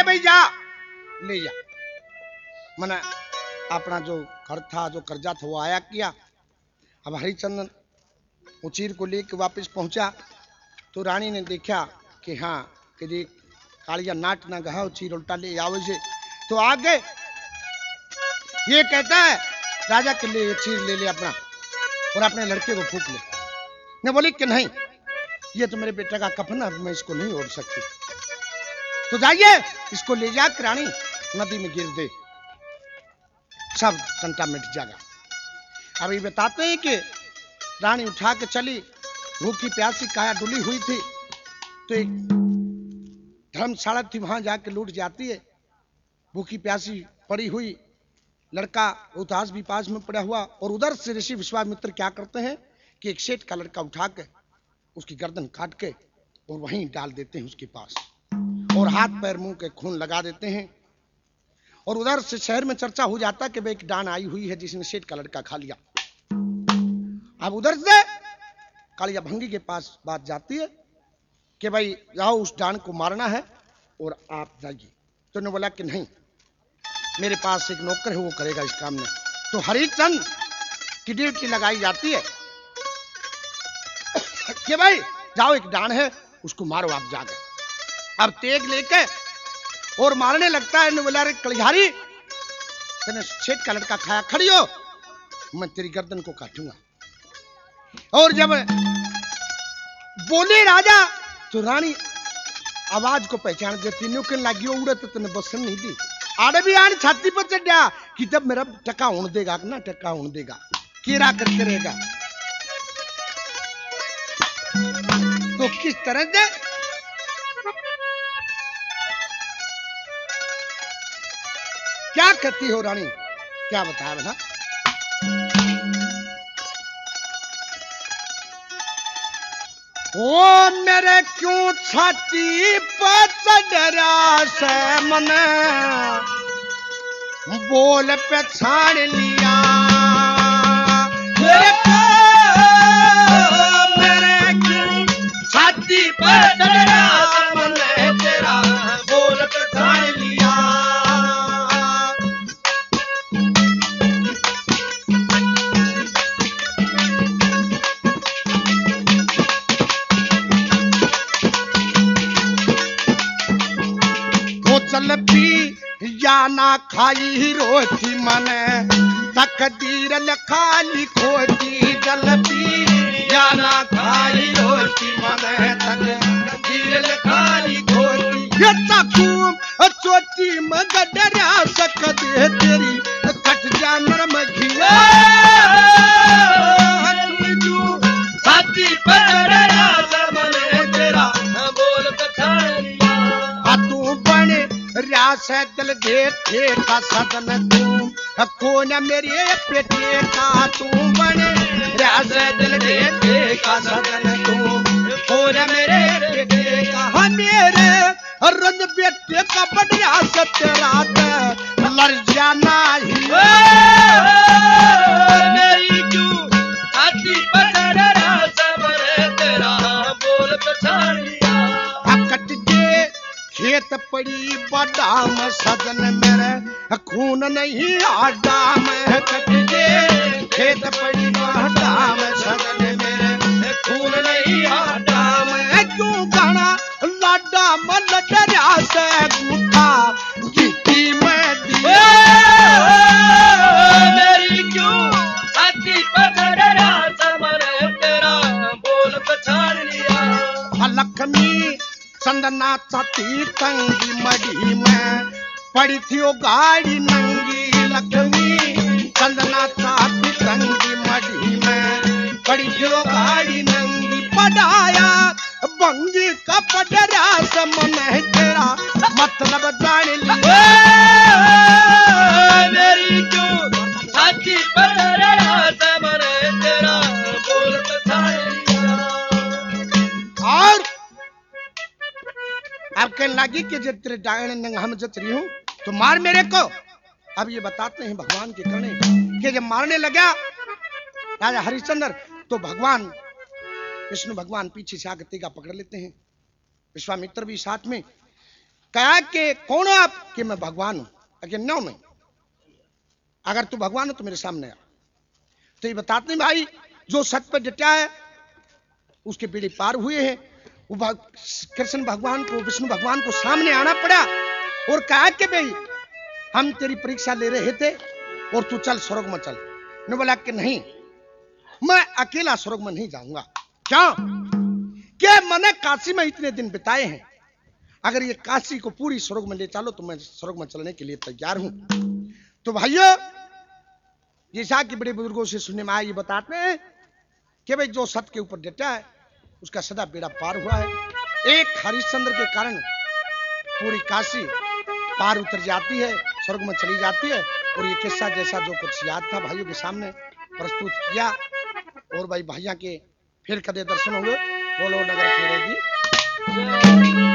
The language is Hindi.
के भाई जा ले जा। मना अपना जो घर था, जो कर्जा था, वो आया किया। अब हरिचंदन उचीर को लेकर वापस पहुंचा तो रानी ने देखा कि हाँ कि देख कालिया नाट ना गहा, उचीर उल्टा ले आओ से। तो आगे ये कहता है राजा के लिए चीर ले ले अपना और अपने लड़के को फूक ले। ने बोली कि नहीं, ये तो मेरे बेटे का कफन है, मैं इसको नहीं ओढ़ सकती। तो जाइए इसको ले जाकर रानी नदी में गिर दे, सब कंटा मिट जाएगा। अभी बताते हैं कि रानी उठा के चली, भूखी प्यासी काया डुली हुई थी। तो एक धर्मशाला थी, वहां जाके लूट जाती है। भूखी प्यासी पड़ी हुई, लड़का रोहतास भी पास में पड़ा हुआ। और उधर से ऋषि विश्वामित्र क्या करते हैं कि एक सेठ का लड़का उठा के उसकी गर्दन काट के और वहीं डाल देते हैं उसके पास, और हाथ पैर मुंह के खून लगा देते हैं। और उधर से शहर में चर्चा हो जाता कि भाई एक डान आई हुई है जिसने सेठ का लड़का खा लिया। अब उधर से कालिया भंगी के पास बात जाती है कि भाई जाओ उस डान को मारना है और आप जाइए। तो उन्होंने बोला कि नहीं, मेरे पास एक नौकर है, वो करेगा इस काम में। तो हरिचंद की ड्यूटी लगाई जाती है कि भाई जाओ एक डान है उसको मारो आप जाके। अब तेग लेके और मारने लगता है। बोला रे कलिहारी, तूने सेठ का लड़का खाया, खड़ी हो, मैं तेरी गर्दन को काटूंगा। और जब बोले राजा तो रानी आवाज को पहचान देती, न्यूकन लगी उड़े तो तने बसन नहीं दी। आड़े भी आने छाती पर चढ़ा कि तब मेरा टका होने देगा ना, टका होने देगा, कीरा कर करेगा। तो किस तरह से क्या कहती हो रानी, क्या बताया बता। ओ मेरे क्यों छाती पर चढ़ा से मन, बोल पे छाड़ लिया मेरे क्यों छाती पर चढ़ा से मन, तेरा बोल पे छाड़ लिया। चल पी या ना खाई रोटी मन, तकदीर लखाली खोटी। चल पी या ना खाई रोटी मन, तकदीर लखाली खोटी। ये तकूम चोटी मगडरा सकते तेरी कट जा नरम घिया, छाती पर मन तेरा बोल कछाड़िया। तू बने रासे दिल देखे का सदन, तू कौन मेरे पेटे का, तू बने रासे दिल देखे का सदन, तू कौन मेरे पेटे का। मेरे रंग बेटे का बढ़िया सत्यरात लड़ जाना ही मेरी क्यों छाती पर रासे तेरा बोल पछाड़ लिया। कट के खेत पड़ी बादाम सदन मेरे खून नहीं आडाम, कट के खेत पड़ी बादाम सदन मेरे खून नहीं आडाम। क्यों गाना लाडा मन डरा से गुठा जीती मैं दिया, मेरी क्यों छाती पर रासा मरे तेरा बोल पछाड़ लिया। लक्ष्मी चंदना चाती तंगी मड़ी में पड़ी थी वो गाड़ी नंगी, लक्ष्मी चंदना चाती तंगी मड़ी में पड़ी थी वो गाड़ी नंगी। पढ़ाया बंगी का पडरा समन है तेरा मतलब जान लिया, मेरी क्यों छाती पर रासा मरे तेरा बोल पछाड़ लिया। और अब कहने लगी कि जब तेरे डायन नंग हम जच रही हूं तो मार मेरे को। अब ये बताते हैं भगवान के करने कि जब मारने लगा राजा हरिश्चंद्र तो भगवान विष्णु भगवान पीछे से आकर तेगा पकड़ लेते हैं, विश्वामित्र भी साथ में। कहा कि कौन हो आप? कि मैं भगवान हूं। कि नो नहीं, अगर तू भगवान हो तो मेरे सामने आ। तो ये बताते हैं भाई, जो सत्य पर डटा है उसके बेड़े पार हुए हैं। वो कृष्ण भगवान को, विष्णु भगवान को सामने आना पड़ा और कहा कि भाई हम तेरी परीक्षा ले रहे थे और तू चल स्वर्ग में चल। ने बोला कि नहीं, मैं अकेला स्वर्ग में नहीं जाऊंगा। क्यों? कि मैंने काशी में इतने दिन बिताए हैं, अगर ये काशी को पूरी स्वर्ग में ले चलो तो मैं स्वर्ग में चलने के लिए तैयार हूं। तो भाइयों, जैसा कि बड़े बुजुर्गों से सुनने में आया, ये बताते हैं कि भाई जो सत्य के ऊपर डटा है उसका सदा बेड़ा पार हुआ है। एक हरिश्चंद्र के कारण पूरी काशी पार उतर जाती है, स्वर्ग में चली जाती है। और ये किस्सा जैसा जो कुछ याद था भाइयों के सामने प्रस्तुत किया। और भाई भैया के फिर कदे दर्शन होंगे। बोलो नगर फेरे की।